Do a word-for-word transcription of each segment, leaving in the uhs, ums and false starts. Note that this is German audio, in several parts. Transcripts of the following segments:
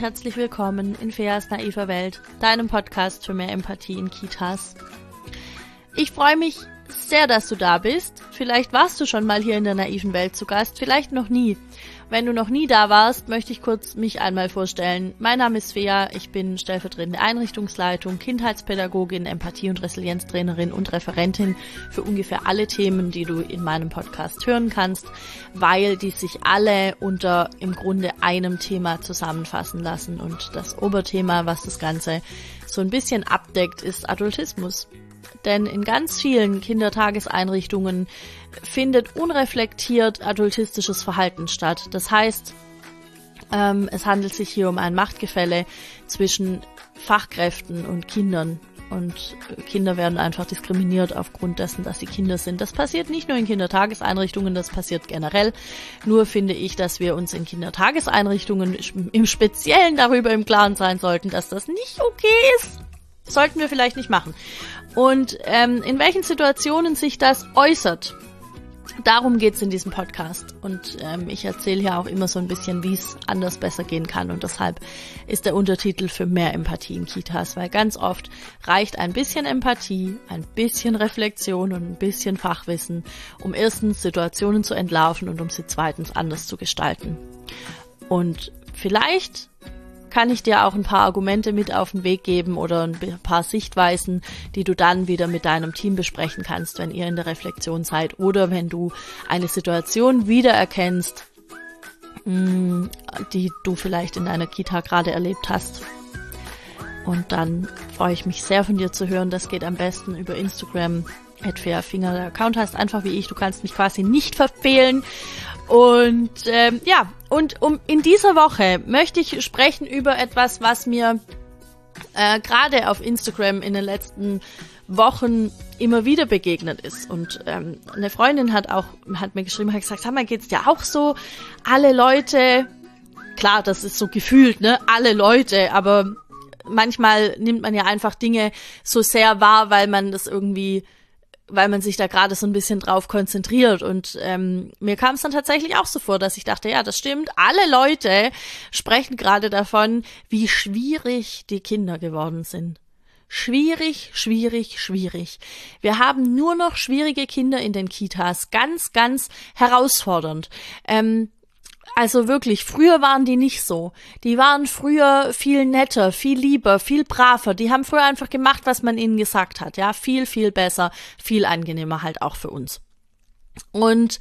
herzlich willkommen in Feas naiver Welt, deinem Podcast für mehr Empathie in Kitas. Ich freue mich sehr, dass du da bist. Vielleicht warst du schon mal hier in der naiven Welt zu Gast, vielleicht noch nie. Wenn du noch nie da warst, möchte ich kurz mich einmal vorstellen. Mein Name ist Fea, ich bin stellvertretende Einrichtungsleitung, Kindheitspädagogin, Empathie- und Resilienztrainerin und Referentin für ungefähr alle Themen, die du in meinem Podcast hören kannst, weil die sich alle unter im Grunde einem Thema zusammenfassen lassen. Und das Oberthema, was das Ganze so ein bisschen abdeckt, ist Adultismus. Denn in ganz vielen Kindertageseinrichtungen findet unreflektiert adultistisches Verhalten statt. Das heißt, ähm, es handelt sich hier um ein Machtgefälle zwischen Fachkräften und Kindern. Und Kinder werden einfach diskriminiert aufgrund dessen, dass sie Kinder sind. Das passiert nicht nur in Kindertageseinrichtungen, das passiert generell. Nur finde ich, dass wir uns in Kindertageseinrichtungen im Speziellen darüber im Klaren sein sollten, dass das nicht okay ist. Sollten wir vielleicht nicht machen. Und ähm, in welchen Situationen sich das äußert, darum geht's in diesem Podcast. Und ähm, ich erzähle hier auch immer so ein bisschen, wie es anders besser gehen kann. Und deshalb ist der Untertitel für mehr Empathie in Kitas, weil ganz oft reicht ein bisschen Empathie, ein bisschen Reflexion und ein bisschen Fachwissen, um erstens Situationen zu entlarven und um sie zweitens anders zu gestalten. Und vielleicht kann ich dir auch ein paar Argumente mit auf den Weg geben oder ein paar Sichtweisen, die du dann wieder mit deinem Team besprechen kannst, wenn ihr in der Reflexion seid oder wenn du eine Situation wiedererkennst, die du vielleicht in deiner Kita gerade erlebt hast. Und dann freue ich mich sehr von dir zu hören. Das geht am besten über Instagram, at feafinger. Der Account heißt einfach wie ich, du kannst mich quasi nicht verfehlen. Und ähm, ja, und um in dieser Woche möchte ich sprechen über etwas, was mir äh, gerade auf Instagram in den letzten Wochen immer wieder begegnet ist. Und ähm, eine Freundin hat auch hat mir geschrieben, hat gesagt, sag mal, geht's dir auch so? Alle Leute, klar, das ist so gefühlt, ne? Alle Leute, aber manchmal nimmt man ja einfach Dinge so sehr wahr, weil man das irgendwie weil man sich da gerade so ein bisschen drauf konzentriert. Und ähm, mir kam es dann tatsächlich auch so vor, dass ich dachte, ja, das stimmt, alle Leute sprechen gerade davon, wie schwierig die Kinder geworden sind. Schwierig, schwierig, schwierig. Wir haben nur noch schwierige Kinder in den Kitas. Ganz, ganz herausfordernd. Ähm, Also wirklich, früher waren die nicht so. Die waren früher viel netter, viel lieber, viel braver. Die haben früher einfach gemacht, was man ihnen gesagt hat. Ja, viel, viel besser, viel angenehmer halt auch für uns. Und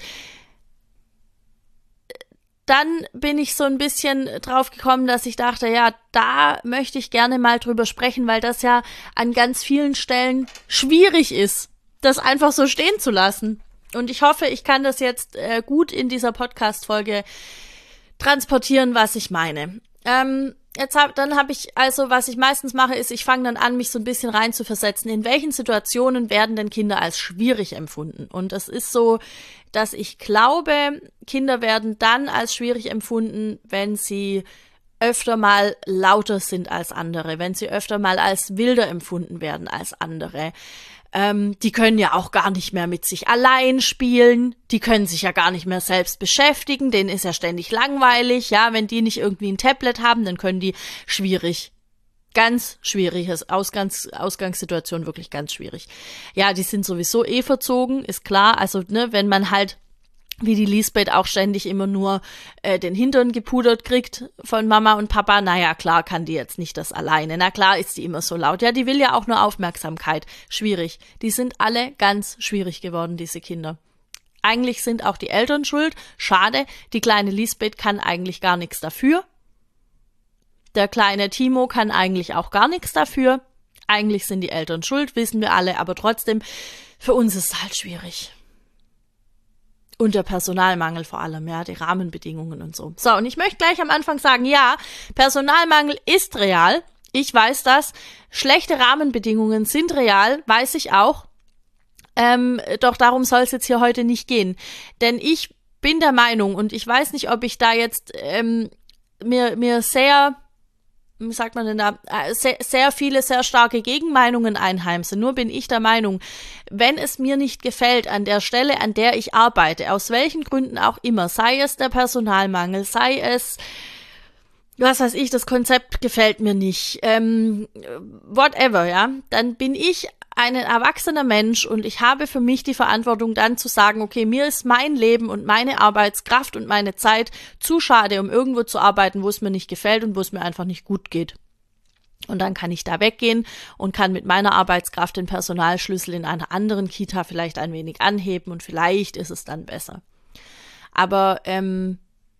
dann bin ich so ein bisschen drauf gekommen, dass ich dachte, ja, da möchte ich gerne mal drüber sprechen, weil das ja an ganz vielen Stellen schwierig ist, das einfach so stehen zu lassen. Und ich hoffe, ich kann das jetzt äh, gut in dieser Podcast-Folge transportieren, was ich meine. Ähm, jetzt hab, dann habe ich, also was ich meistens mache, ist, ich fange dann an, mich so ein bisschen rein zu versetzen. In welchen Situationen werden denn Kinder als schwierig empfunden? Und es ist so, dass ich glaube, Kinder werden dann als schwierig empfunden, wenn sie öfter mal lauter sind als andere, wenn sie öfter mal als wilder empfunden werden als andere. Ähm, die können ja auch gar nicht mehr mit sich allein spielen, die können sich ja gar nicht mehr selbst beschäftigen, denen ist ja ständig langweilig, ja, wenn die nicht irgendwie ein Tablet haben, dann können die schwierig, ganz schwieriges Ausgangs, Ausgangssituation, wirklich ganz schwierig. Ja, die sind sowieso eh verzogen, ist klar, also ne, wenn man halt wie die Lisbeth auch ständig immer nur äh, den Hintern gepudert kriegt von Mama und Papa, naja, klar kann die jetzt nicht das alleine. Na klar ist die immer so laut. Ja, die will ja auch nur Aufmerksamkeit. Schwierig. Die sind alle ganz schwierig geworden, diese Kinder. Eigentlich sind auch die Eltern schuld. Schade, die kleine Lisbeth kann eigentlich gar nichts dafür. Der kleine Timo kann eigentlich auch gar nichts dafür. Eigentlich sind die Eltern schuld, wissen wir alle, aber trotzdem, für uns ist es halt schwierig. Und der Personalmangel vor allem, ja, die Rahmenbedingungen und so. So, und ich möchte gleich am Anfang sagen, ja, Personalmangel ist real. Ich weiß das. Schlechte Rahmenbedingungen sind real, weiß ich auch. Ähm, doch darum soll es jetzt hier heute nicht gehen. Denn ich bin der Meinung, und ich weiß nicht, ob ich da jetzt ähm, mir, mir sehr, wie sagt man denn da, sehr, sehr viele, sehr starke Gegenmeinungen einheimse. Nur bin ich der Meinung, wenn es mir nicht gefällt an der Stelle, an der ich arbeite, aus welchen Gründen auch immer, sei es der Personalmangel, sei es was weiß ich, das Konzept gefällt mir nicht, ähm, whatever, ja, dann bin ich ein erwachsener Mensch und ich habe für mich die Verantwortung dann zu sagen, okay, mir ist mein Leben und meine Arbeitskraft und meine Zeit zu schade, um irgendwo zu arbeiten, wo es mir nicht gefällt und wo es mir einfach nicht gut geht. Und dann kann ich da weggehen und kann mit meiner Arbeitskraft den Personalschlüssel in einer anderen Kita vielleicht ein wenig anheben und vielleicht ist es dann besser. Aber ähm,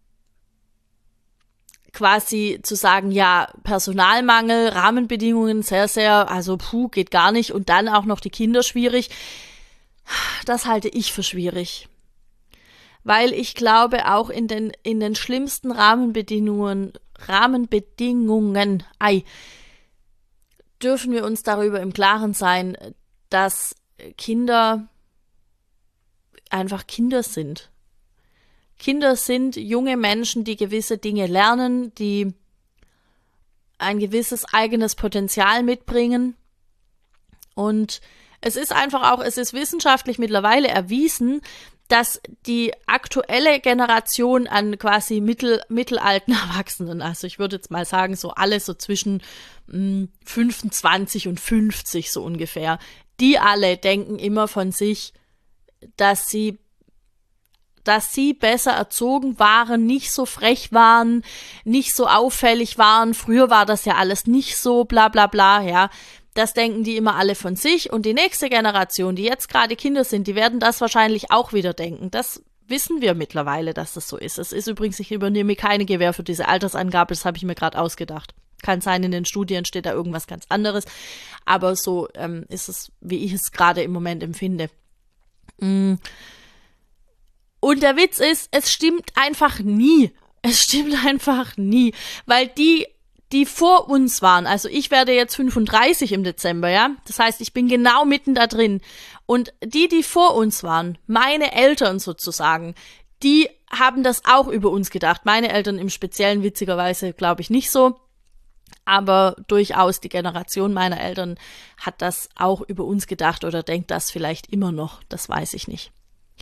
quasi zu sagen, ja, Personalmangel, Rahmenbedingungen sehr, sehr, also puh, geht gar nicht und dann auch noch die Kinder schwierig, das halte ich für schwierig. Weil ich glaube, auch in den, in den schlimmsten Rahmenbedingungen, Rahmenbedingungen, ei, dürfen wir uns darüber im Klaren sein, dass Kinder einfach Kinder sind. Kinder sind junge Menschen, die gewisse Dinge lernen, die ein gewisses eigenes Potenzial mitbringen. Und es ist einfach auch, es ist wissenschaftlich mittlerweile erwiesen, dass die aktuelle Generation an quasi mittel, mittelalten Erwachsenen, also ich würde jetzt mal sagen, so alle so zwischen mh, fünfundzwanzig und fünfzig so ungefähr, die alle denken immer von sich, dass sie dass sie besser erzogen waren, nicht so frech waren, nicht so auffällig waren. Früher war das ja alles nicht so, bla bla bla, ja. Das denken die immer alle von sich. Und die nächste Generation, die jetzt gerade Kinder sind, die werden das wahrscheinlich auch wieder denken. Das wissen wir mittlerweile, dass das so ist. Es ist übrigens, ich übernehme keine Gewähr für diese Altersangabe, das habe ich mir gerade ausgedacht. Kann sein, in den Studien steht da irgendwas ganz anderes. Aber so ähm, ist es, wie ich es gerade im Moment empfinde. Mm. Und der Witz ist, es stimmt einfach nie. Es stimmt einfach nie. Weil die, die vor uns waren, also ich werde jetzt fünfunddreißig im Dezember, ja. Das heißt, ich bin genau mitten da drin. Und die, die vor uns waren, meine Eltern sozusagen, die haben das auch über uns gedacht. Meine Eltern im Speziellen witzigerweise, glaube ich, nicht so. Aber durchaus die Generation meiner Eltern hat das auch über uns gedacht oder denkt das vielleicht immer noch. Das weiß ich nicht.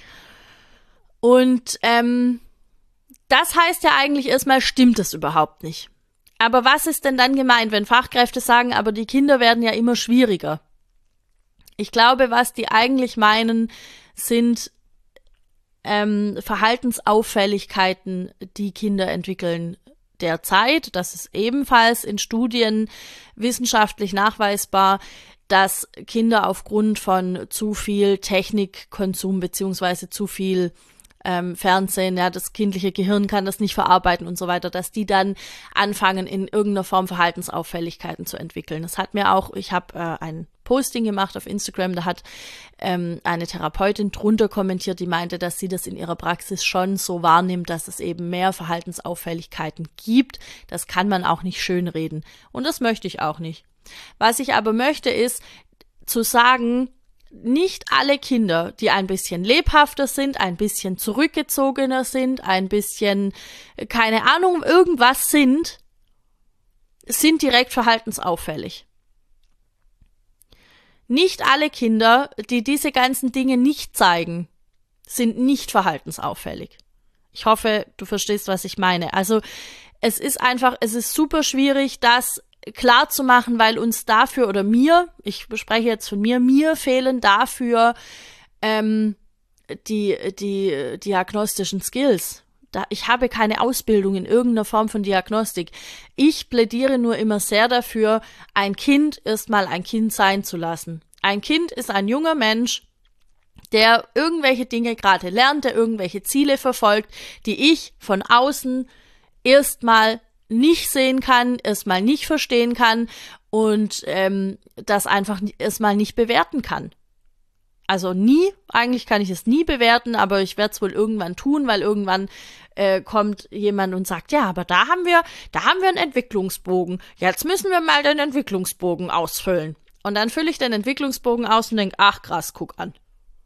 Und ähm, das heißt ja eigentlich erstmal, stimmt es überhaupt nicht. Aber was ist denn dann gemeint, wenn Fachkräfte sagen, aber die Kinder werden ja immer schwieriger? Ich glaube, was die eigentlich meinen, sind ähm, Verhaltensauffälligkeiten, die Kinder entwickeln derzeit. Das ist ebenfalls in Studien wissenschaftlich nachweisbar, dass Kinder aufgrund von zu viel Technikkonsum beziehungsweise zu viel Ähm, Fernsehen, ja, das kindliche Gehirn kann das nicht verarbeiten und so weiter, dass die dann anfangen, in irgendeiner Form Verhaltensauffälligkeiten zu entwickeln. Das hat mir auch, ich habe äh, ein Posting gemacht auf Instagram, da hat ähm, eine Therapeutin drunter kommentiert, die meinte, dass sie das in ihrer Praxis schon so wahrnimmt, dass es eben mehr Verhaltensauffälligkeiten gibt. Das kann man auch nicht schönreden. Und das möchte ich auch nicht. Was ich aber möchte, ist zu sagen, nicht alle Kinder, die ein bisschen lebhafter sind, ein bisschen zurückgezogener sind, ein bisschen, keine Ahnung, irgendwas sind, sind direkt verhaltensauffällig. Nicht alle Kinder, die diese ganzen Dinge nicht zeigen, sind nicht verhaltensauffällig. Ich hoffe, du verstehst, was ich meine. Also es ist einfach, es ist super schwierig, das klar zu machen, weil uns dafür oder mir, ich spreche jetzt von mir, mir fehlen dafür ähm, die, die diagnostischen Skills. Da, ich habe keine Ausbildung in irgendeiner Form von Diagnostik. Ich plädiere nur immer sehr dafür, ein Kind erstmal ein Kind sein zu lassen. Ein Kind ist ein junger Mensch, der irgendwelche Dinge gerade lernt, der irgendwelche Ziele verfolgt, die ich von außen erstmal nicht sehen kann, erstmal nicht verstehen kann und ähm, das einfach erstmal nicht bewerten kann. Also nie, eigentlich kann ich es nie bewerten, aber ich werde es wohl irgendwann tun, weil irgendwann äh, kommt jemand und sagt, ja, aber da haben wir, da haben wir einen Entwicklungsbogen. Jetzt müssen wir mal den Entwicklungsbogen ausfüllen. Und dann fülle ich den Entwicklungsbogen aus und denke, ach krass, guck an.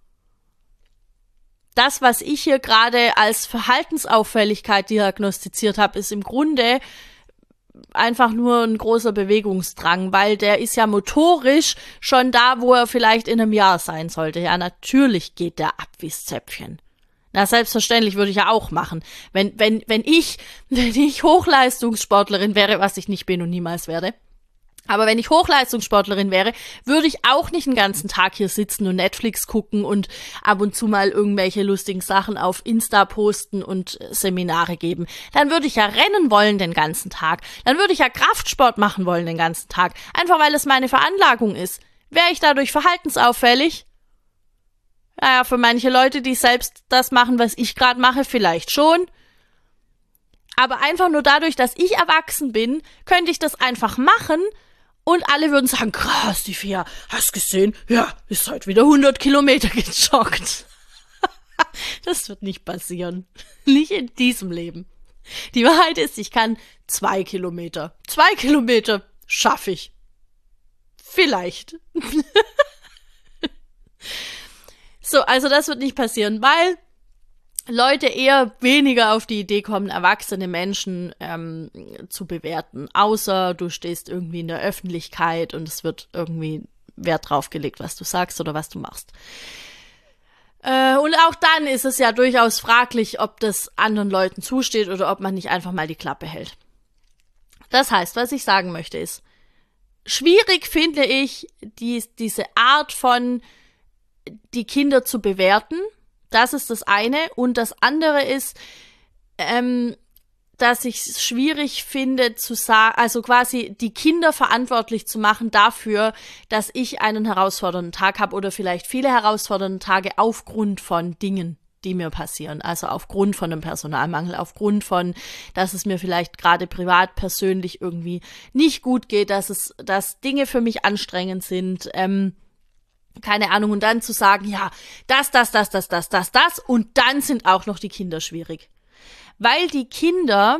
Das, was ich hier gerade als Verhaltensauffälligkeit diagnostiziert habe, ist im Grunde einfach nur ein großer Bewegungsdrang, weil der ist ja motorisch schon da, wo er vielleicht in einem Jahr sein sollte. Ja, natürlich geht der ab wie's Zäpfchen. Na, selbstverständlich würde ich ja auch machen. Wenn, wenn, wenn ich, wenn ich Hochleistungssportlerin wäre, was ich nicht bin und niemals werde, aber wenn ich Hochleistungssportlerin wäre, würde ich auch nicht den ganzen Tag hier sitzen und Netflix gucken und ab und zu mal irgendwelche lustigen Sachen auf Insta posten und Seminare geben. Dann würde ich ja rennen wollen den ganzen Tag. Dann würde ich ja Kraftsport machen wollen den ganzen Tag. Einfach weil es meine Veranlagung ist. Wäre ich dadurch verhaltensauffällig? Naja, für manche Leute, die selbst das machen, was ich gerade mache, vielleicht schon. Aber einfach nur dadurch, dass ich erwachsen bin, könnte ich das einfach machen und alle würden sagen, krass, die Fia, hast gesehen? Ja, ist heute wieder hundert Kilometer gejoggt. Das wird nicht passieren. Nicht in diesem Leben. Die Wahrheit ist, ich kann zwei Kilometer. Zwei Kilometer schaffe ich. Vielleicht. So, also das wird nicht passieren, weil Leute eher weniger auf die Idee kommen, erwachsene Menschen ähm, zu bewerten. Außer du stehst irgendwie in der Öffentlichkeit und es wird irgendwie Wert drauf gelegt, was du sagst oder was du machst. Äh, und auch dann ist es ja durchaus fraglich, ob das anderen Leuten zusteht oder ob man nicht einfach mal die Klappe hält. Das heißt, was ich sagen möchte ist, schwierig finde ich die, diese Art von die Kinder zu bewerten. Das ist das eine. Und das andere ist, ähm, dass ich es schwierig finde, zu sagen, also quasi die Kinder verantwortlich zu machen dafür, dass ich einen herausfordernden Tag habe oder vielleicht viele herausfordernde Tage aufgrund von Dingen, die mir passieren. Also aufgrund von einem Personalmangel, aufgrund von, dass es mir vielleicht gerade privat, persönlich irgendwie nicht gut geht, dass es, dass Dinge für mich anstrengend sind, ähm, keine Ahnung, und dann zu sagen, ja, das, das, das, das, das, das, das, und dann sind auch noch die Kinder schwierig. Weil die Kinder,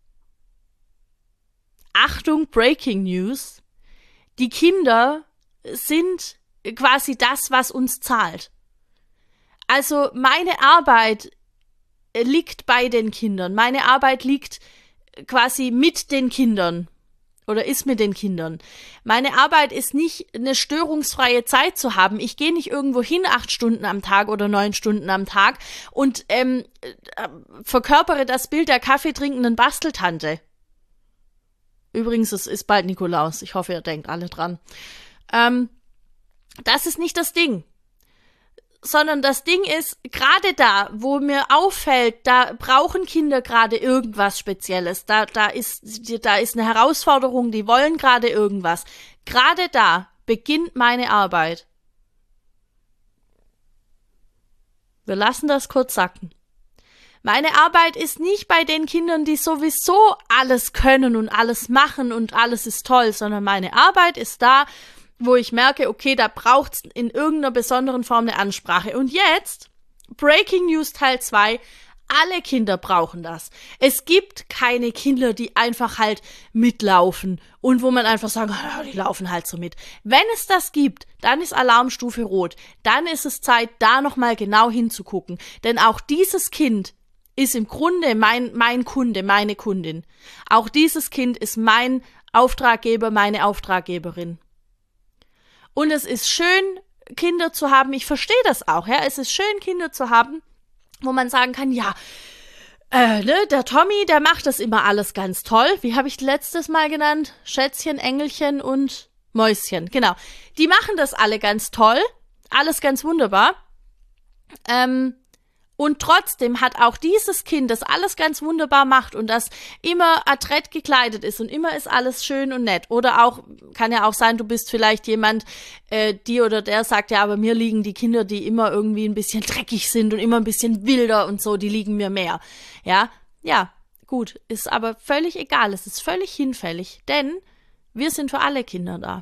Achtung, Breaking News, die Kinder sind quasi das, was uns zahlt. Also meine Arbeit liegt bei den Kindern, meine Arbeit liegt quasi mit den Kindern. Oder ist mit den Kindern. Meine Arbeit ist nicht, eine störungsfreie Zeit zu haben. Ich gehe nicht irgendwo hin acht Stunden am Tag oder neun Stunden am Tag und ähm, äh, verkörpere das Bild der kaffeetrinkenden Basteltante. Übrigens, es ist bald Nikolaus. Ich hoffe, ihr denkt alle dran. Ähm, das ist nicht das Ding. Sondern das Ding ist, gerade da, wo mir auffällt, da brauchen Kinder gerade irgendwas Spezielles. Da, da ist, da ist eine Herausforderung, die wollen gerade irgendwas. Gerade da beginnt meine Arbeit. Wir lassen das kurz sacken. Meine Arbeit ist nicht bei den Kindern, die sowieso alles können und alles machen und alles ist toll, sondern meine Arbeit ist da, wo ich merke, okay, da braucht's in irgendeiner besonderen Form eine Ansprache. Und jetzt, Breaking News Teil zwei, alle Kinder brauchen das. Es gibt keine Kinder, die einfach halt mitlaufen und wo man einfach sagt, oh, die laufen halt so mit. Wenn es das gibt, dann ist Alarmstufe rot. Dann ist es Zeit, da nochmal genau hinzugucken. Denn auch dieses Kind ist im Grunde mein, mein Kunde, meine Kundin. Auch dieses Kind ist mein Auftraggeber, meine Auftraggeberin. Und es ist schön, Kinder zu haben. Ich verstehe das auch, ja. Es ist schön, Kinder zu haben, wo man sagen kann, ja, äh, ne, der Tommy, der macht das immer alles ganz toll. Wie habe ich letztes Mal genannt? Schätzchen, Engelchen und Mäuschen. Genau. Die machen das alle ganz toll. Alles ganz wunderbar. Ähm, Und trotzdem hat auch dieses Kind, das alles ganz wunderbar macht und das immer adrett gekleidet ist und immer ist alles schön und nett. Oder auch, kann ja auch sein, du bist vielleicht jemand, äh, die oder der sagt, ja, aber mir liegen die Kinder, die immer irgendwie ein bisschen dreckig sind und immer ein bisschen wilder und so, die liegen mir mehr. Ja, ja, gut, ist aber völlig egal, es ist völlig hinfällig, denn wir sind für alle Kinder da.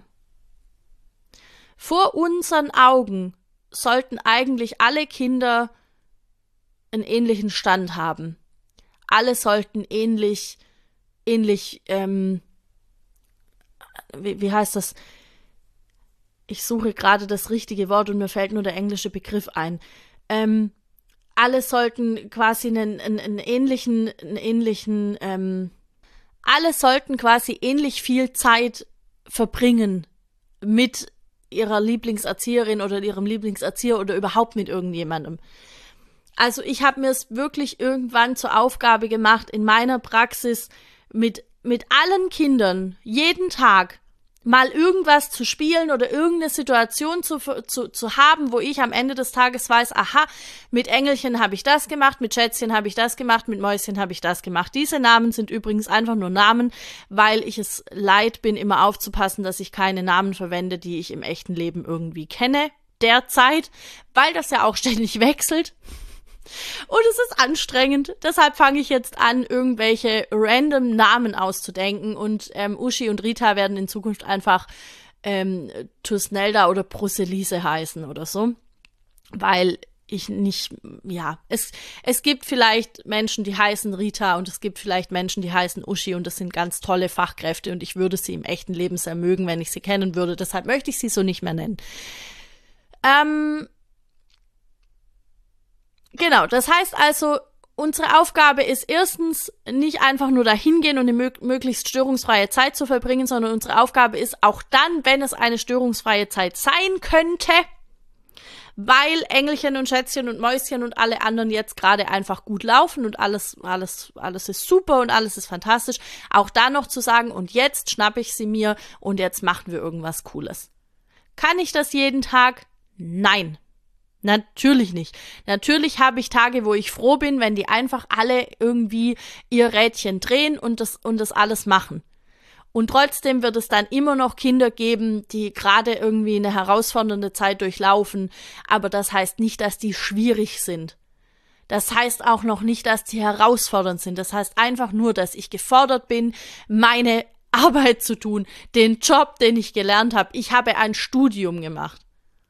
Vor unseren Augen sollten eigentlich alle Kinder einen ähnlichen Stand haben. Alle sollten ähnlich, ähnlich, ähm, wie, wie heißt das? Ich suche gerade das richtige Wort und mir fällt nur der englische Begriff ein. Ähm, alle sollten quasi einen, einen, einen ähnlichen, einen ähnlichen, ähm, alle sollten quasi ähnlich viel Zeit verbringen mit ihrer Lieblingserzieherin oder ihrem Lieblingserzieher oder überhaupt mit irgendjemandem. Also ich habe mir es wirklich irgendwann zur Aufgabe gemacht, in meiner Praxis mit, mit allen Kindern jeden Tag mal irgendwas zu spielen oder irgendeine Situation zu, zu, zu haben, wo ich am Ende des Tages weiß, aha, mit Engelchen habe ich das gemacht, mit Schätzchen habe ich das gemacht, mit Mäuschen habe ich das gemacht. Diese Namen sind übrigens einfach nur Namen, weil ich es leid bin, immer aufzupassen, dass ich keine Namen verwende, die ich im echten Leben irgendwie kenne, derzeit, weil das ja auch ständig wechselt. Und es ist anstrengend, deshalb fange ich jetzt an, irgendwelche random Namen auszudenken und ähm, Uschi und Rita werden in Zukunft einfach ähm, Tusnelda oder Bruselise heißen oder so, weil ich nicht, ja, es, es gibt vielleicht Menschen, die heißen Rita und es gibt vielleicht Menschen, die heißen Uschi und das sind ganz tolle Fachkräfte und ich würde sie im echten Leben sehr mögen, wenn ich sie kennen würde, deshalb möchte ich sie so nicht mehr nennen. Ähm, Genau, das heißt also, unsere Aufgabe ist erstens nicht einfach nur dahin gehen und eine mö- möglichst störungsfreie Zeit zu verbringen, sondern unsere Aufgabe ist auch dann, wenn es eine störungsfreie Zeit sein könnte, weil Engelchen und Schätzchen und Mäuschen und alle anderen jetzt gerade einfach gut laufen und alles, alles, alles ist super und alles ist fantastisch, auch da noch zu sagen, und jetzt schnappe ich sie mir und jetzt machen wir irgendwas Cooles. Kann ich das jeden Tag? Nein. Natürlich nicht. Natürlich habe ich Tage, wo ich froh bin, wenn die einfach alle irgendwie ihr Rädchen drehen und das, und das alles machen. Und trotzdem wird es dann immer noch Kinder geben, die gerade irgendwie eine herausfordernde Zeit durchlaufen. Aber das heißt nicht, dass die schwierig sind. Das heißt auch noch nicht, dass die herausfordernd sind. Das heißt einfach nur, dass ich gefordert bin, meine Arbeit zu tun, den Job, den ich gelernt habe. Ich habe ein Studium gemacht.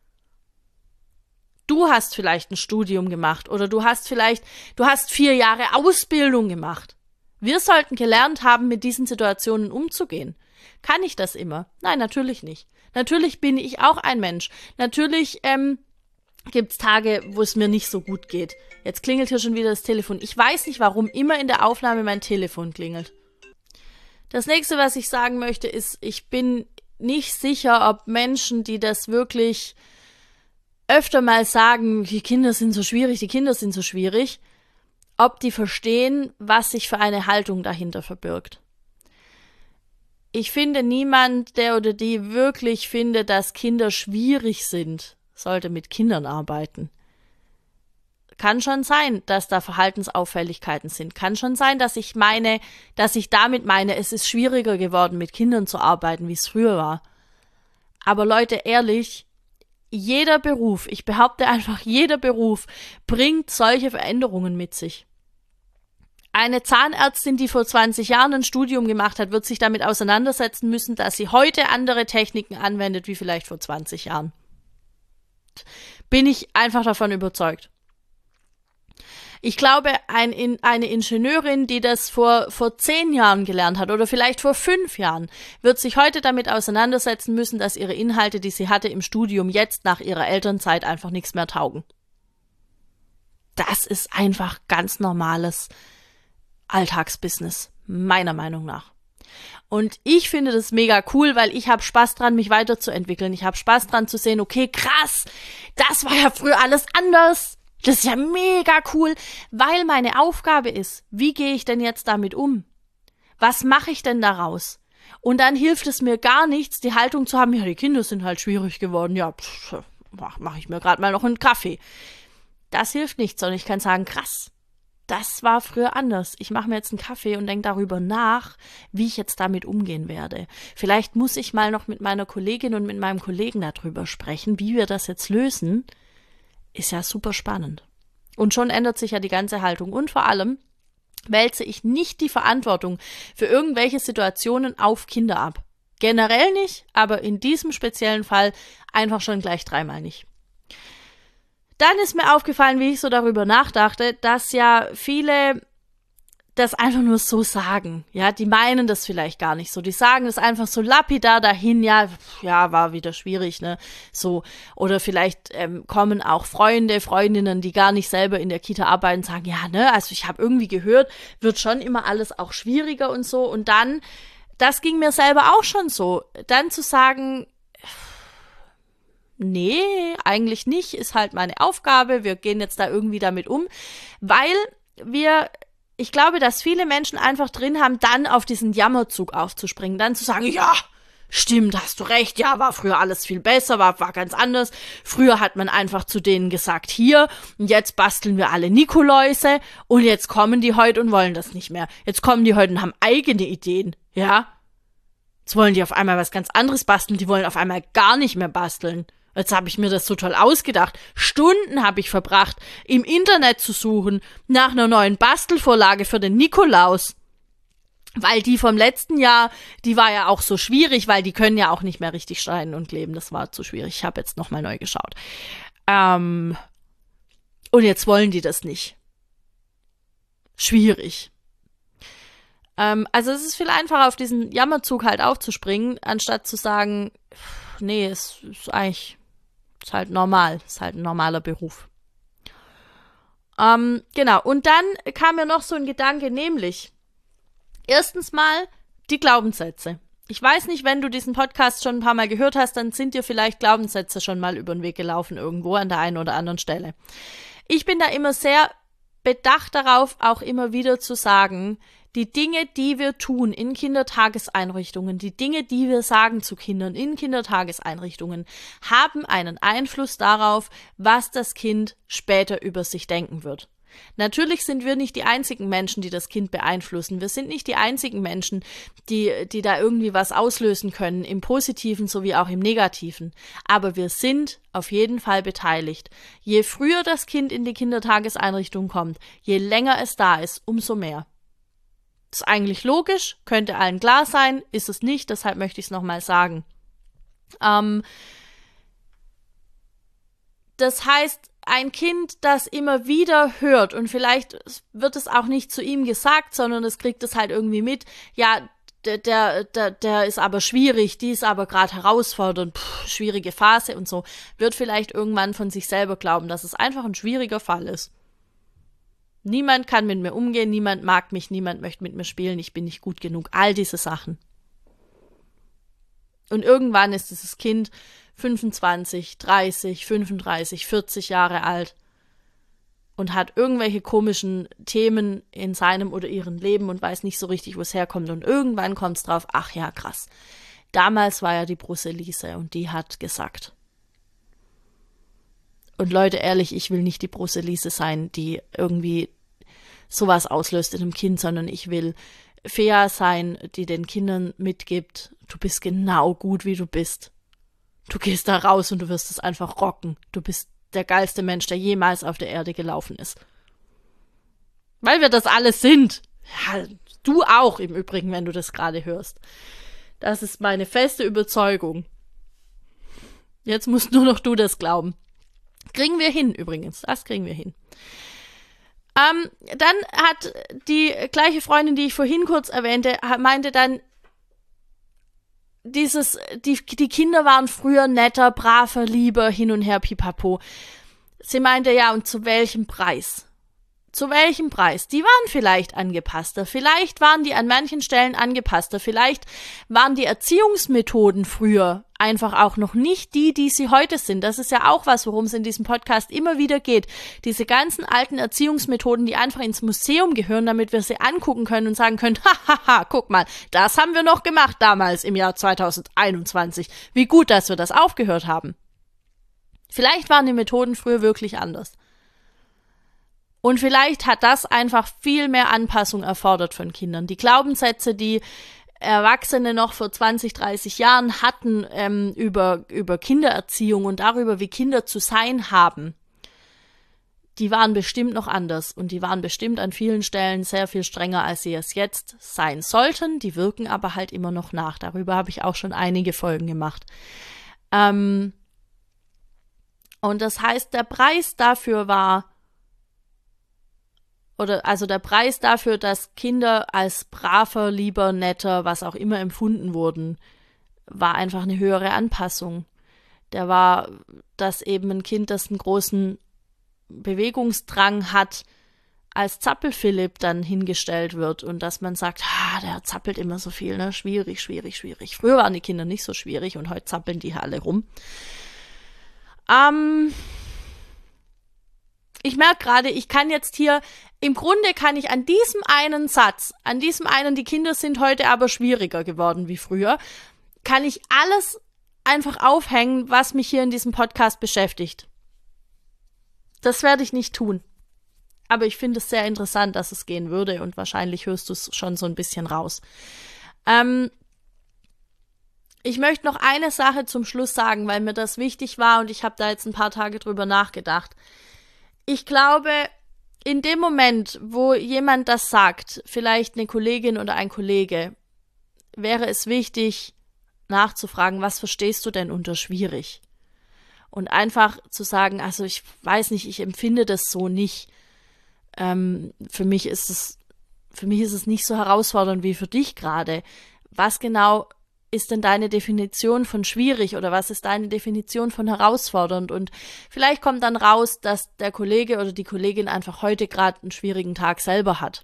Du hast vielleicht ein Studium gemacht oder du hast vielleicht, du hast vier Jahre Ausbildung gemacht. Wir sollten gelernt haben, mit diesen Situationen umzugehen. Kann ich das immer? Nein, natürlich nicht. Natürlich bin ich auch ein Mensch. Natürlich ähm, gibt's Tage, wo es mir nicht so gut geht. Jetzt klingelt hier schon wieder das Telefon. Ich weiß nicht, warum immer in der Aufnahme mein Telefon klingelt. Das nächste, was ich sagen möchte, ist, ich bin nicht sicher, ob Menschen, die das wirklich öfter mal sagen, die Kinder sind so schwierig, die Kinder sind so schwierig, ob die verstehen, was sich für eine Haltung dahinter verbirgt. Ich finde, niemand, der oder die wirklich findet, dass Kinder schwierig sind, sollte mit Kindern arbeiten. Kann schon sein, dass da Verhaltensauffälligkeiten sind. Kann schon sein, dass ich meine, dass ich damit meine, es ist schwieriger geworden, mit Kindern zu arbeiten, wie es früher war. Aber Leute, ehrlich, jeder Beruf, ich behaupte einfach, jeder Beruf bringt solche Veränderungen mit sich. Eine Zahnärztin, die vor zwanzig Jahren ein Studium gemacht hat, wird sich damit auseinandersetzen müssen, dass sie heute andere Techniken anwendet, wie vielleicht vor zwanzig Jahren. Bin ich einfach davon überzeugt. Ich glaube, ein, in, eine Ingenieurin, die das vor, vor zehn Jahren gelernt hat oder vielleicht vor fünf Jahren, wird sich heute damit auseinandersetzen müssen, dass ihre Inhalte, die sie hatte im Studium, jetzt nach ihrer Elternzeit einfach nichts mehr taugen. Das ist einfach ganz normales Alltagsbusiness, meiner Meinung nach. Und ich finde das mega cool, weil ich habe Spaß dran, mich weiterzuentwickeln. Ich habe Spaß dran zu sehen, okay, krass, das war ja früher alles anders. Das ist ja mega cool, weil meine Aufgabe ist, wie gehe ich denn jetzt damit um? Was mache ich denn daraus? Und dann hilft es mir gar nichts, die Haltung zu haben, ja, die Kinder sind halt schwierig geworden, ja, mache ich mir gerade mal noch einen Kaffee. Das hilft nichts, sondern ich kann sagen, krass, das war früher anders. Ich mache mir jetzt einen Kaffee und denke darüber nach, wie ich jetzt damit umgehen werde. Vielleicht muss ich mal noch mit meiner Kollegin und mit meinem Kollegen darüber sprechen, wie wir das jetzt lösen. Ist ja super spannend. Und schon ändert sich ja die ganze Haltung. Und vor allem wälze ich nicht die Verantwortung für irgendwelche Situationen auf Kinder ab. Generell nicht, aber in diesem speziellen Fall einfach schon gleich dreimal nicht. Dann ist mir aufgefallen, wie ich so darüber nachdachte, dass ja viele das einfach nur so sagen. Ja, die meinen das vielleicht gar nicht so. Die sagen das einfach so lapidar dahin, ja, ja, war wieder schwierig, ne, so. Oder vielleicht ähm, kommen auch Freunde, Freundinnen, die gar nicht selber in der Kita arbeiten, sagen, ja, ne, also ich habe irgendwie gehört, wird schon immer alles auch schwieriger und so. Und dann, das ging mir selber auch schon so, dann zu sagen, nee, eigentlich nicht, ist halt meine Aufgabe, wir gehen jetzt da irgendwie damit um, weil wir, ich glaube, dass viele Menschen einfach drin haben, dann auf diesen Jammerzug aufzuspringen, dann zu sagen, ja, stimmt, hast du recht, ja, war früher alles viel besser, war, war ganz anders. Früher hat man einfach zu denen gesagt, hier, und jetzt basteln wir alle Nikoläuse und jetzt kommen die heute und wollen das nicht mehr. Jetzt kommen die heute und haben eigene Ideen, ja. Jetzt wollen die auf einmal was ganz anderes basteln, die wollen auf einmal gar nicht mehr basteln. Jetzt habe ich mir das so toll ausgedacht. Stunden habe ich verbracht, im Internet zu suchen nach einer neuen Bastelvorlage für den Nikolaus. Weil die vom letzten Jahr, die war ja auch so schwierig, weil die können ja auch nicht mehr richtig schneiden und kleben. Das war zu schwierig. Ich habe jetzt nochmal neu geschaut. Ähm, und jetzt wollen die das nicht. Schwierig. Ähm, also es ist viel einfacher, auf diesen Jammerzug halt aufzuspringen, anstatt zu sagen, nee, es ist eigentlich, ist halt normal. Ist halt ein normaler Beruf. Ähm, genau. Und dann kam mir noch so ein Gedanke, nämlich erstens mal die Glaubenssätze. Ich weiß nicht, wenn du diesen Podcast schon ein paar Mal gehört hast, dann sind dir vielleicht Glaubenssätze schon mal über den Weg gelaufen irgendwo an der einen oder anderen Stelle. Ich bin da immer sehr bedacht darauf, auch immer wieder zu sagen, die Dinge, die wir tun in Kindertageseinrichtungen, die Dinge, die wir sagen zu Kindern in Kindertageseinrichtungen, haben einen Einfluss darauf, was das Kind später über sich denken wird. Natürlich sind wir nicht die einzigen Menschen, die das Kind beeinflussen. Wir sind nicht die einzigen Menschen, die, die da irgendwie was auslösen können, im Positiven sowie auch im Negativen. Aber wir sind auf jeden Fall beteiligt. Je früher das Kind in die Kindertageseinrichtung kommt, je länger es da ist, umso mehr. Das ist eigentlich logisch, könnte allen klar sein, ist es nicht, deshalb möchte ich es nochmal sagen. Ähm, das heißt, ein Kind, das immer wieder hört und vielleicht wird es auch nicht zu ihm gesagt, sondern es kriegt es halt irgendwie mit, ja, der, der, der, der ist aber schwierig, die ist aber gerade herausfordernd, pff, schwierige Phase und so, wird vielleicht irgendwann von sich selber glauben, dass es einfach ein schwieriger Fall ist. Niemand kann mit mir umgehen, niemand mag mich, niemand möchte mit mir spielen, ich bin nicht gut genug, all diese Sachen. Und irgendwann ist dieses Kind fünfundzwanzig, dreißig, fünfunddreißig, vierzig Jahre alt und hat irgendwelche komischen Themen in seinem oder ihrem Leben und weiß nicht so richtig, wo es herkommt. Und irgendwann kommt es drauf, ach ja, krass. Damals war ja die Brusselise und die hat gesagt. Und Leute, ehrlich, ich will nicht die Brusselise sein, die irgendwie sowas auslöst in einem Kind, sondern ich will fair sein, die den Kindern mitgibt, du bist genau gut, wie du bist. Du gehst da raus und du wirst es einfach rocken. Du bist der geilste Mensch, der jemals auf der Erde gelaufen ist. Weil wir das alles sind. Ja, du auch im Übrigen, wenn du das gerade hörst. Das ist meine feste Überzeugung. Jetzt musst nur noch du das glauben. Kriegen wir hin übrigens. Das kriegen wir hin. Ähm, dann hat die gleiche Freundin, die ich vorhin kurz erwähnte, meinte dann, dieses, die, die Kinder waren früher netter, braver, lieber, hin und her, pipapo. Sie meinte, ja, und zu welchem Preis? Zu welchem Preis? Die waren vielleicht angepasster, vielleicht waren die an manchen Stellen angepasster, vielleicht waren die Erziehungsmethoden früher einfach auch noch nicht die, die sie heute sind. Das ist ja auch was, worum es in diesem Podcast immer wieder geht. Diese ganzen alten Erziehungsmethoden, die einfach ins Museum gehören, damit wir sie angucken können und sagen können, hahaha, guck mal, das haben wir noch gemacht damals im Jahr zweitausendeinundzwanzig. Wie gut, dass wir das aufgehört haben. Vielleicht waren die Methoden früher wirklich anders. Und vielleicht hat das einfach viel mehr Anpassung erfordert von Kindern. Die Glaubenssätze, die Erwachsene noch vor zwanzig, dreißig Jahren hatten ähm, über, über Kindererziehung und darüber, wie Kinder zu sein haben, die waren bestimmt noch anders. Und die waren bestimmt an vielen Stellen sehr viel strenger, als sie es jetzt sein sollten. Die wirken aber halt immer noch nach. Darüber habe ich auch schon einige Folgen gemacht. Ähm, und das heißt, der Preis dafür war, Oder also der Preis dafür, dass Kinder als braver, lieber, netter, was auch immer empfunden wurden, war einfach eine höhere Anpassung. Der war, dass eben ein Kind, das einen großen Bewegungsdrang hat, als Zappel-Philipp dann hingestellt wird und dass man sagt, ah, der zappelt immer so viel, ne, schwierig, schwierig, schwierig. Früher waren die Kinder nicht so schwierig und heute zappeln die alle rum. Ähm, ich merke gerade, ich kann jetzt hier, im Grunde kann ich an diesem einen Satz, an diesem einen, die Kinder sind heute aber schwieriger geworden wie früher, kann ich alles einfach aufhängen, was mich hier in diesem Podcast beschäftigt. Das werde ich nicht tun. Aber ich finde es sehr interessant, dass es gehen würde und wahrscheinlich hörst du es schon so ein bisschen raus. Ähm, ich möchte noch eine Sache zum Schluss sagen, weil mir das wichtig war und ich habe da jetzt ein paar Tage drüber nachgedacht. Ich glaube, in dem Moment, wo jemand das sagt, vielleicht eine Kollegin oder ein Kollege, wäre es wichtig, nachzufragen, was verstehst du denn unter schwierig? Und einfach zu sagen, also ich weiß nicht, ich empfinde das so nicht. Ähm, für mich ist es, für mich ist es nicht so herausfordernd wie für dich gerade. Was genau ist denn deine Definition von schwierig oder was ist deine Definition von herausfordernd? Und vielleicht kommt dann raus, dass der Kollege oder die Kollegin einfach heute gerade einen schwierigen Tag selber hat.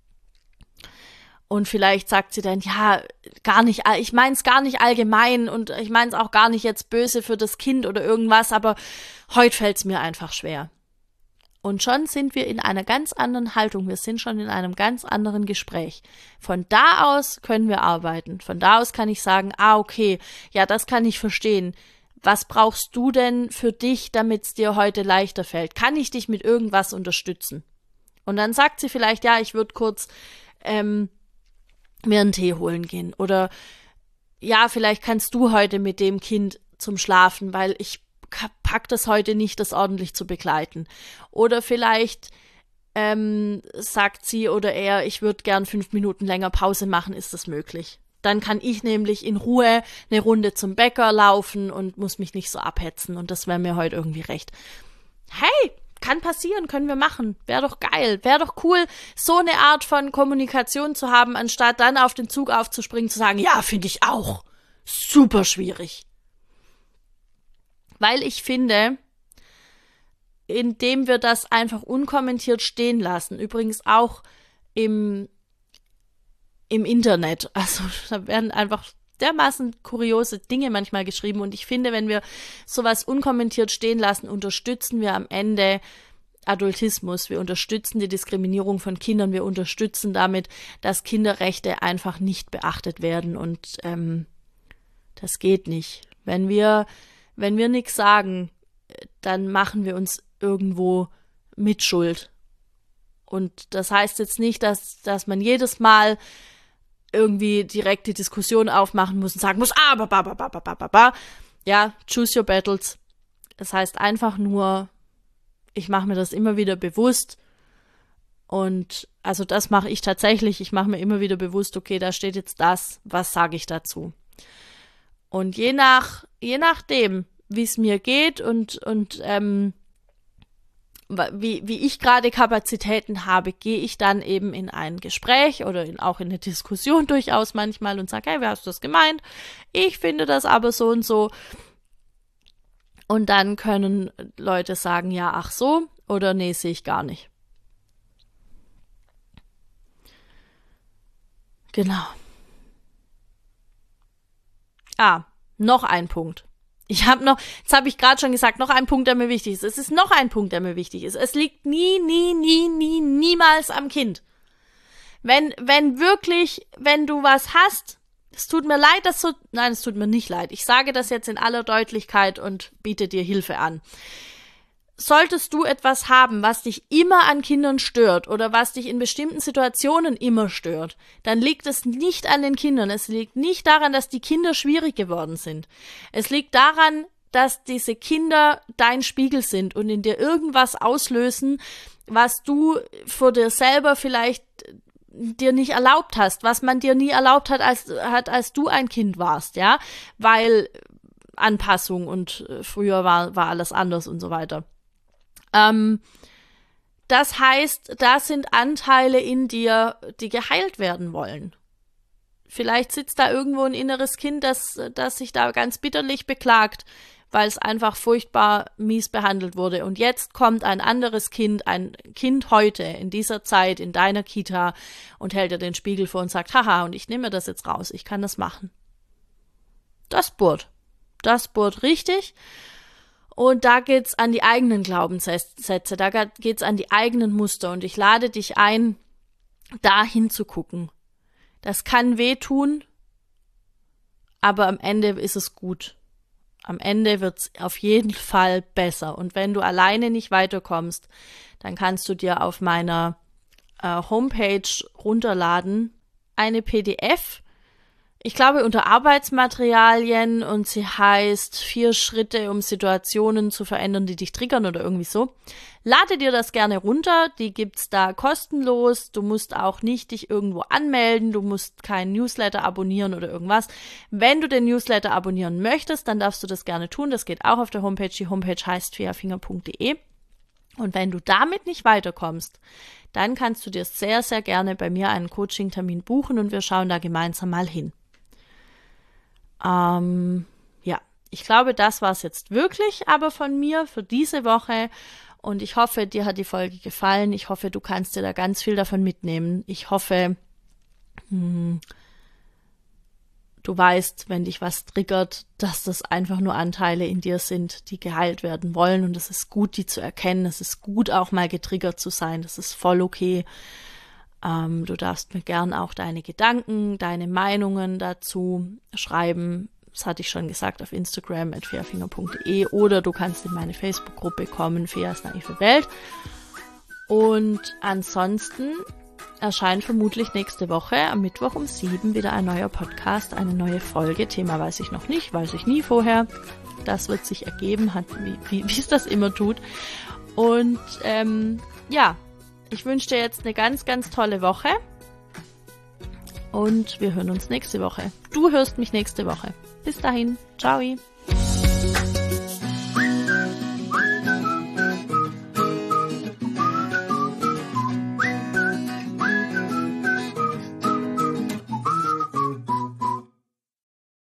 Und vielleicht sagt sie dann, ja, gar nicht, ich meine es gar nicht allgemein und ich meine es auch gar nicht jetzt böse für das Kind oder irgendwas, aber heute fällt es mir einfach schwer. Und schon sind wir in einer ganz anderen Haltung, wir sind schon in einem ganz anderen Gespräch. Von da aus können wir arbeiten. Von da aus kann ich sagen, ah, okay, ja, das kann ich verstehen. Was brauchst du denn für dich, damit es dir heute leichter fällt? Kann ich dich mit irgendwas unterstützen? Und dann sagt sie vielleicht, ja, ich würde kurz ähm, mir einen Tee holen gehen. Oder ja, vielleicht kannst du heute mit dem Kind zum Schlafen, weil ich pack das heute nicht, das ordentlich zu begleiten. Oder vielleicht ähm, sagt sie oder er, ich würde gern fünf Minuten länger Pause machen, ist das möglich? Dann kann ich nämlich in Ruhe eine Runde zum Bäcker laufen und muss mich nicht so abhetzen und das wäre mir heute irgendwie recht. Hey, kann passieren, können wir machen. Wäre doch geil, wäre doch cool, so eine Art von Kommunikation zu haben, anstatt dann auf den Zug aufzuspringen, zu sagen, ja, finde ich auch. Super schwierig. Weil ich finde, indem wir das einfach unkommentiert stehen lassen, übrigens auch im, im Internet, also da werden einfach dermaßen kuriose Dinge manchmal geschrieben und ich finde, wenn wir sowas unkommentiert stehen lassen, unterstützen wir am Ende Adultismus, wir unterstützen die Diskriminierung von Kindern, wir unterstützen damit, dass Kinderrechte einfach nicht beachtet werden und ähm, das geht nicht. Wenn wir Wenn wir nichts sagen, dann machen wir uns irgendwo Mitschuld. Und das heißt jetzt nicht, dass, dass man jedes Mal irgendwie direkt die Diskussion aufmachen muss und sagen muss, ah, ba, ba, ba, ba, ba, ba, ba. Ja, choose your battles. Das heißt einfach nur, ich mache mir das immer wieder bewusst. Und also das mache ich tatsächlich. Ich mache mir immer wieder bewusst, okay, da steht jetzt das, was sage ich dazu? Und je nach, je nachdem, wie es mir geht und, und ähm, wie, wie ich gerade Kapazitäten habe, gehe ich dann eben in ein Gespräch oder in, auch in eine Diskussion durchaus manchmal und sage, hey, wie hast du das gemeint? Ich finde das aber so und so. Und dann können Leute sagen, ja, ach so, oder nee, sehe ich gar nicht. Genau. Ah, noch ein Punkt. Ich habe noch, jetzt habe ich gerade schon gesagt, noch ein Punkt, der mir wichtig ist. Es ist noch ein Punkt, der mir wichtig ist. Es liegt nie, nie, nie, nie, niemals am Kind. Wenn, wenn wirklich, wenn du was hast, es tut mir leid, dass so, nein, es tut mir nicht leid. Ich sage das jetzt in aller Deutlichkeit und biete dir Hilfe an. Solltest du etwas haben, was dich immer an Kindern stört oder was dich in bestimmten Situationen immer stört, dann liegt es nicht an den Kindern. Es liegt nicht daran, dass die Kinder schwierig geworden sind. Es liegt daran, dass diese Kinder dein Spiegel sind und in dir irgendwas auslösen, was du vor dir selber vielleicht dir nicht erlaubt hast, was man dir nie erlaubt hat, als, hat, als du ein Kind warst, ja, weil Anpassung und früher war, war alles anders und so weiter. Ähm, das heißt, da sind Anteile in dir, die geheilt werden wollen. Vielleicht sitzt da irgendwo ein inneres Kind, das, das sich da ganz bitterlich beklagt, weil es einfach furchtbar mies behandelt wurde. Und jetzt kommt ein anderes Kind, ein Kind heute, in dieser Zeit, in deiner Kita und hält dir den Spiegel vor und sagt, haha, und ich nehme mir das jetzt raus, ich kann das machen. Das bohrt. Das bohrt richtig. Und da geht's an die eigenen Glaubenssätze, da geht's an die eigenen Muster. Und ich lade dich ein, da hinzugucken. Das kann wehtun, aber am Ende ist es gut. Am Ende wird's auf jeden Fall besser. Und wenn du alleine nicht weiterkommst, dann kannst du dir auf meiner äh, Homepage runterladen eine P D F, ich glaube unter Arbeitsmaterialien, und sie heißt vier Schritte, um Situationen zu verändern, die dich triggern oder irgendwie so. Lade dir das gerne runter, die gibt's da kostenlos. Du musst auch nicht dich irgendwo anmelden, du musst keinen Newsletter abonnieren oder irgendwas. Wenn du den Newsletter abonnieren möchtest, dann darfst du das gerne tun. Das geht auch auf der Homepage. Die Homepage heißt feafinger punkt de. Und wenn du damit nicht weiterkommst, dann kannst du dir sehr, sehr gerne bei mir einen Coaching-Termin buchen und wir schauen da gemeinsam mal hin. Ähm, ja, ich glaube, das war es jetzt wirklich aber von mir für diese Woche und ich hoffe, dir hat die Folge gefallen. Ich hoffe, du kannst dir da ganz viel davon mitnehmen. Ich hoffe, hm, du weißt, wenn dich was triggert, dass das einfach nur Anteile in dir sind, die geheilt werden wollen und es ist gut, die zu erkennen. Es ist gut, auch mal getriggert zu sein. Das ist voll okay. Ähm, du darfst mir gern auch deine Gedanken, deine Meinungen dazu schreiben. Das hatte ich schon gesagt auf Instagram at feafinger punkt de oder du kannst in meine Facebook-Gruppe kommen, Feas naive Welt. Und ansonsten erscheint vermutlich nächste Woche am Mittwoch um sieben wieder ein neuer Podcast, eine neue Folge. Thema weiß ich noch nicht, weiß ich nie vorher. Das wird sich ergeben, hat, wie, wie, wie es das immer tut. Und ähm, ja, ich wünsche dir jetzt eine ganz, ganz tolle Woche und wir hören uns nächste Woche. Du hörst mich nächste Woche. Bis dahin. Ciao.